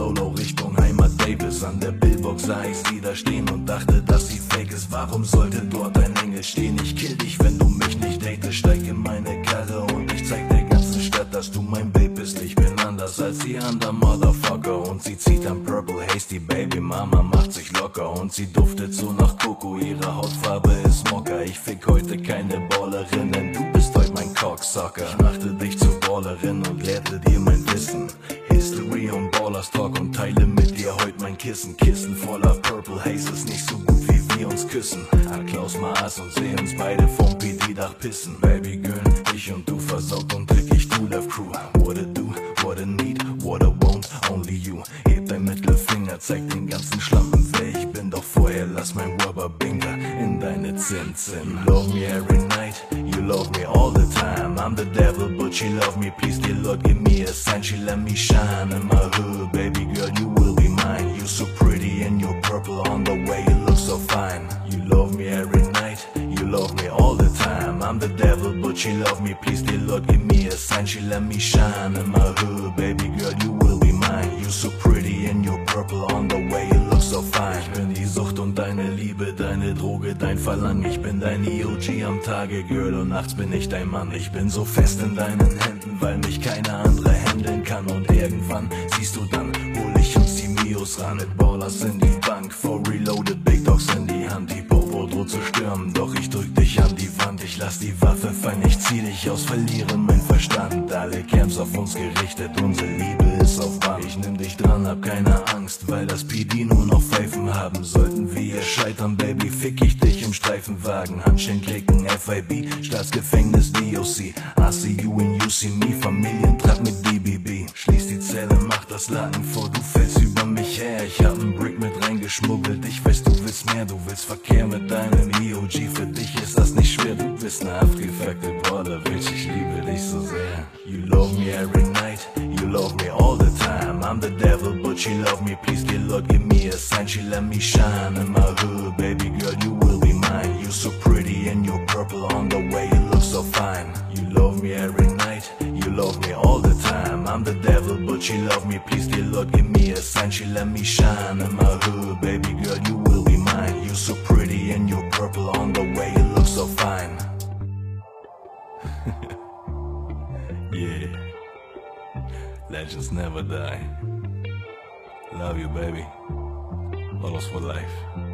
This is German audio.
Solo Richtung Heimat Davis. An der Billbox sah ich sie da stehen und dachte, dass sie fake ist. Warum sollte dort ein Engel stehen? Ich kill dich, wenn du mich nicht datest. Steig in meine Karre und ich zeig der ganzen Stadt, dass du mein Babe bist. Ich bin anders als die anderen Motherfucker. Und sie zieht am Purple Haze, die Baby Mama macht sich locker. Und sie duftet so nach Coco, ihre Hautfarbe ist Mokka. Ich fick heute keine Ballerin, denn du bist heute mein Cocksucker. Ich machte dich zur Ballerin und lehrte dir mein Wissen. History und Ballers Talk und teile mit dir heute mein Kissen. Kissen voller Purple Haze ist nicht so gut, wie wir uns küssen. Klaus Maas und seh uns beide vom PD-Dach pissen. Baby Girl, ich und du versaut und trick ich True Love Crew. What I do, what I need, what I want, only you. Heb dein Mittelfinger, zeig den ganzen Schlampen, wer ich bin. Doch vorher lass mein Rubberbinger in deine Zinn-Zinn. You love me every night, you love me all the time. I'm the devil, but she love me, please dear Lord, give me a sign. She let me shine in my hood, baby girl, you will be mine. You so pretty and you're purple on the way, you look so fine. You love me every night, you love me all the time. I'm the devil, but she love me, please dear Lord, give me a sign. She let me shine in my hood, baby girl, you will be mine. You so pretty and you're purple on the way, you look so fine. Ich bin die Sucht und deine Liebe, deine Droge, dein Verlangen. Ich bin dein EOG am Tage, Girl, und nachts bin ich dein Mann. Ich bin so fest in deinen Händen, weil mich keine andere handeln kann. Und irgendwann siehst du dann, hol ich uns die Mios ran. Mit Ballers in die Bank, for reloaded Big Dogs in die Hand. Die Popo droht zu stürmen, doch ich drück dich an die Wand. Ich lass die Waffe fallen, ich zieh dich aus, verliere mein Verstand. Alle Camps auf uns gerichtet, unsere Liebe ist auf Band. Ich nimm dich dran, hab keine Angst, weil das PD nur noch Pfeifen haben. Sollten wir scheitern, Baby, fick ich dich im Streifenwagen. Handschellen klicken, FIB, Staatsgefängnis, DOC. I see you and you see me, Familientrap mit DBB. Schließ die Zelle, mach das Laden vor, du fällst über mich her. Ich hab nen Brick mit reingeschmuggelt, ich weiß, du willst mehr. Du willst Verkehr mit deinem EOG, für dich ist das nicht schwer. Du bist ne abgefuckte Baller, Bitch, ich liebe dich so sehr. You love me every night, you love me all the time. I'm the devil, but she love me, please dear Lord, give me a sign. She let me shine in my hood, baby girl, you will be mine. You so pretty and you're purple on the way, you look so fine. You love me every night, you love me all the time. I'm the devil, but she love me, please dear Lord, give me a sign. She let me shine in my hood, baby girl, you will be mine. You so pretty and you're purple on the way, you look so fine. Yeah, legends never die. Love you, baby. Bottles for life.